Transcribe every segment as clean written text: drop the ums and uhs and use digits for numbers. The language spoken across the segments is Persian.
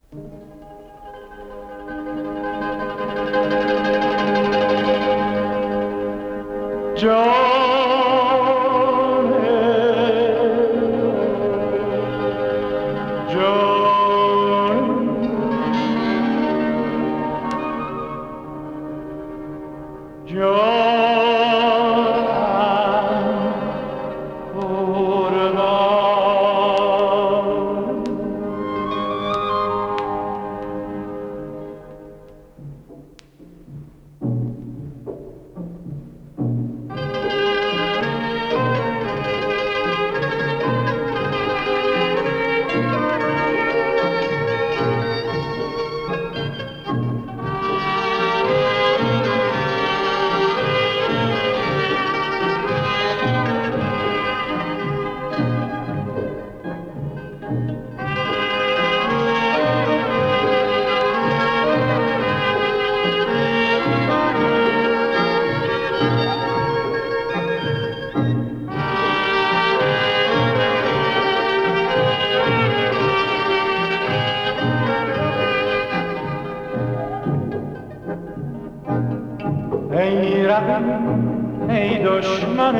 ای رقیب ای دشمن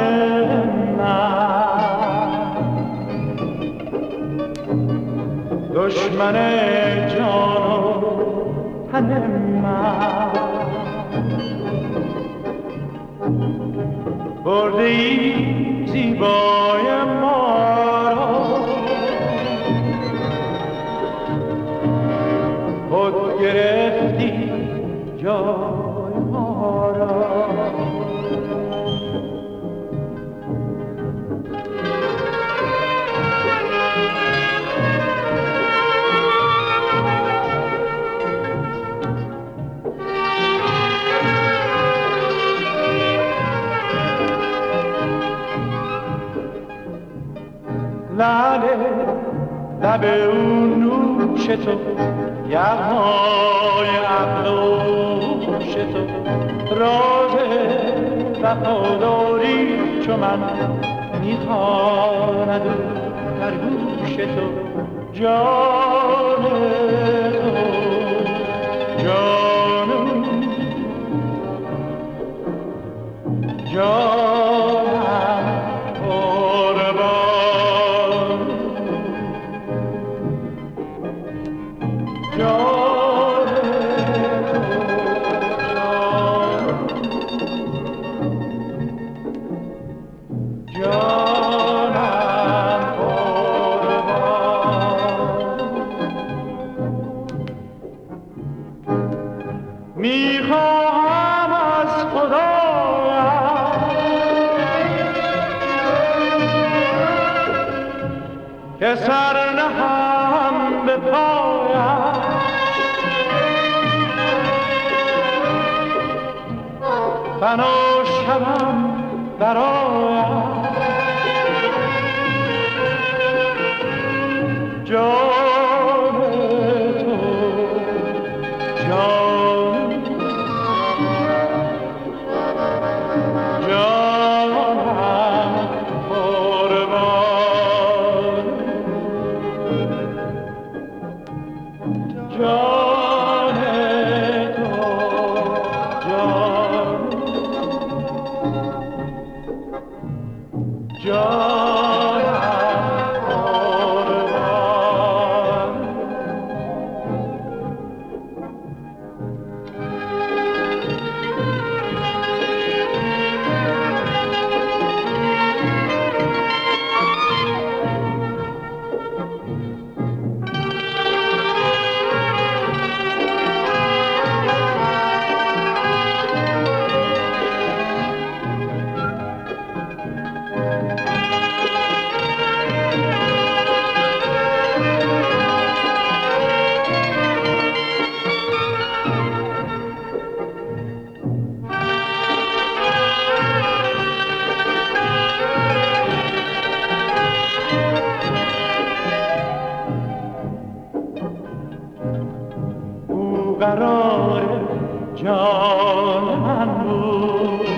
من، دشمن جان و تن من، برده ای زیبای ما را، خود گرفتی جای ما را. لعل لب اون نوش تو، یغمای عقل و هوش تو، راز وفاداری چو من میخواند در گوش تو. جان تو جانم جانم میخواهم از خدایم که سر نهم به پایم، فنا شوم برایم. جان تو جان جانم قربان، جان تو جان جانم قربان. قرار جان من بود،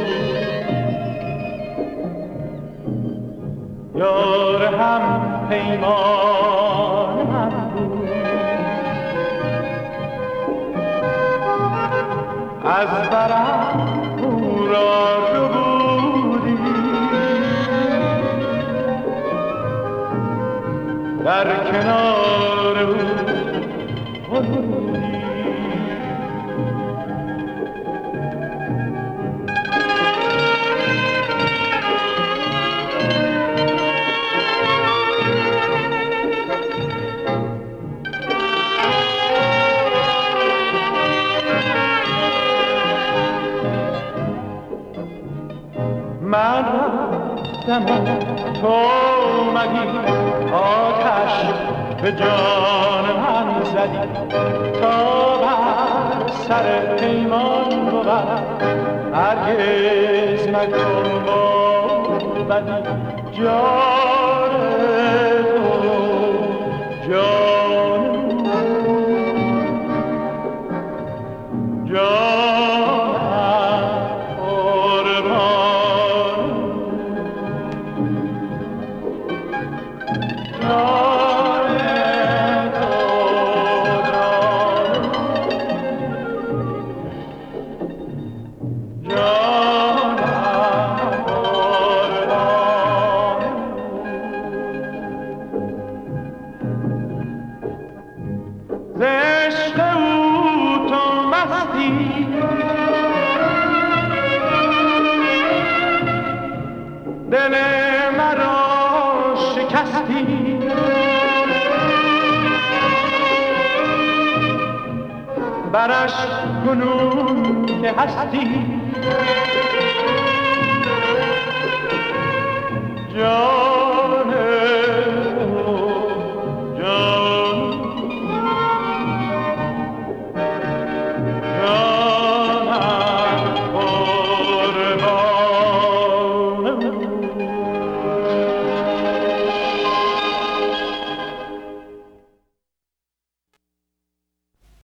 یار هم پیمان من بود. از برم او را ربودی، در کنار او غنودی. من رفتم تو اومدی، آتش به جان من زدی، تا بر سر پیمان بود هرگز نکن با بدی. جان تو جان عشق او تو مستی، دل مرا شکستی، برش کنون که هستی.